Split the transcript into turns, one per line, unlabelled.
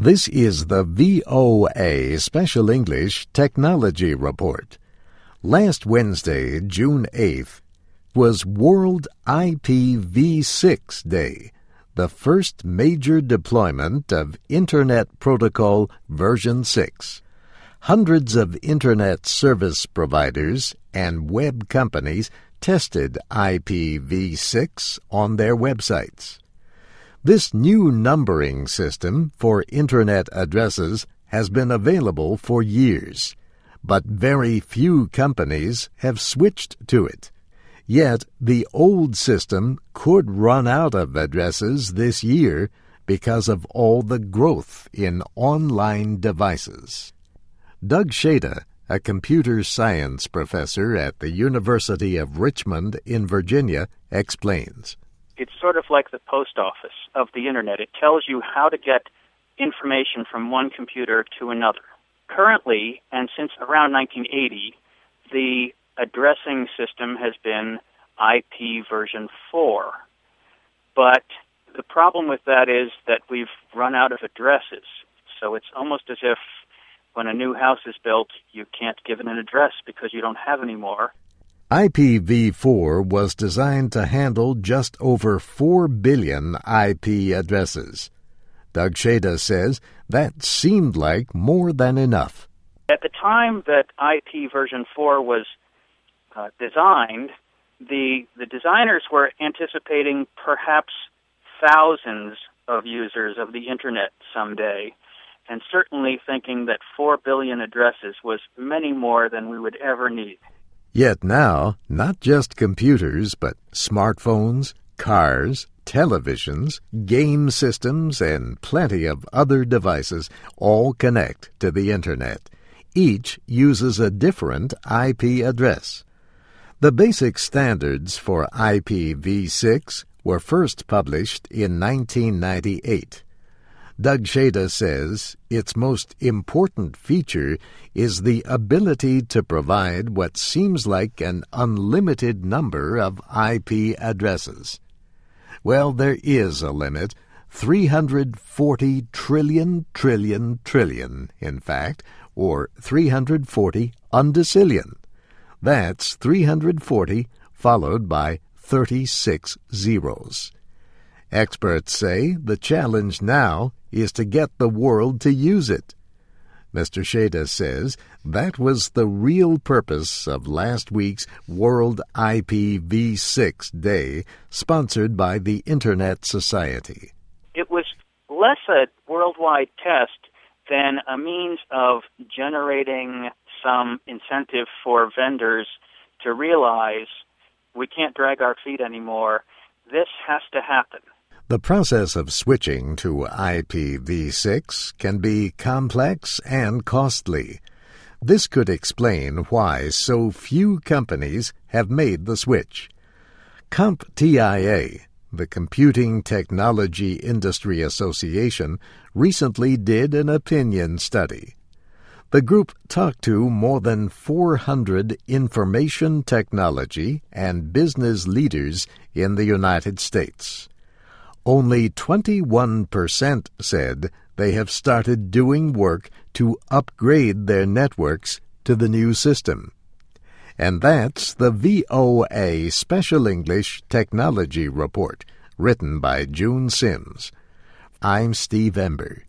This is the VOA Special English Technology Report. Last Wednesday, June 8th, was World IPv6 Day, the first major deployment of Internet Protocol version 6. Hundreds of Internet service providers and web companies tested IPv6 on their websites. This new numbering system for Internet addresses has been available for years, but very few companies have switched to it. Yet the old system could run out of addresses this year because of all the growth in online devices. Doug Shada, a computer science professor at the University of Richmond in Virginia, explains.
It's sort of like the post office of the Internet. It tells you how to get information from one computer to another. Currently, and since around 1980, the addressing system has been IP version 4. But the problem with that is that we've run out of addresses. So it's almost as if when a new house is built, you can't give it an address because you don't have any more.
IPv4 was designed to handle just over 4 billion IP addresses. Doug Shada says that seemed like more than enough.
At the time that IP version 4 was designed, the designers were anticipating perhaps thousands of users of the Internet someday, and certainly thinking that 4 billion addresses was many more than we would ever need.
Yet now, not just computers, but smartphones, cars, televisions, game systems, and plenty of other devices all connect to the Internet. Each uses a different IP address. The basic standards for IPv6 were first published in 1998. Doug Shada says its most important feature is the ability to provide what seems like an unlimited number of IP addresses. Well, there is a limit, 340 trillion, in fact, or 340 undecillion. That's 340 followed by 36 zeros. Experts say the challenge now is to get the world to use it. Mr. Shada says that was the real purpose of last week's World IPv6 Day, sponsored by the Internet Society.
It was less a worldwide test than a means of generating some incentive for vendors to realize we can't drag our feet anymore. This has to happen.
The process of switching to IPv6 can be complex and costly. This could explain why so few companies have made the switch. CompTIA, the Computing Technology Industry Association, recently did an opinion study. The group talked to more than 400 information technology and business leaders in the United States. Only 21% said they have started doing work to upgrade their networks to the new system. And that's the VOA Special English Technology Report, written by June Sims. I'm Steve Ember.